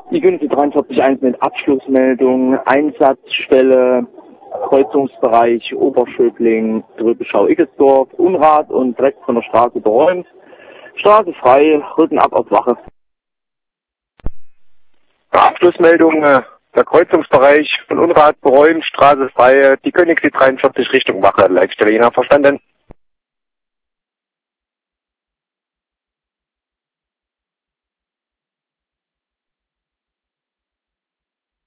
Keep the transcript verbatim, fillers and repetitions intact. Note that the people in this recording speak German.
Die Königliche dreiundvierzig eins mit Abschlussmeldung, Einsatzstelle, Kreuzungsbereich Oberschöbling, Dröbeschau-Ickesdorf, Unrat und direkt von der Straße geräumt. Straße frei, rücken ab auf Wache. Abschlussmeldung, äh, der Kreuzungsbereich von Unrat beräumt, Straße frei, die Königliche dreiundvierzig Richtung Wache, Leitstelle Jena, verstanden.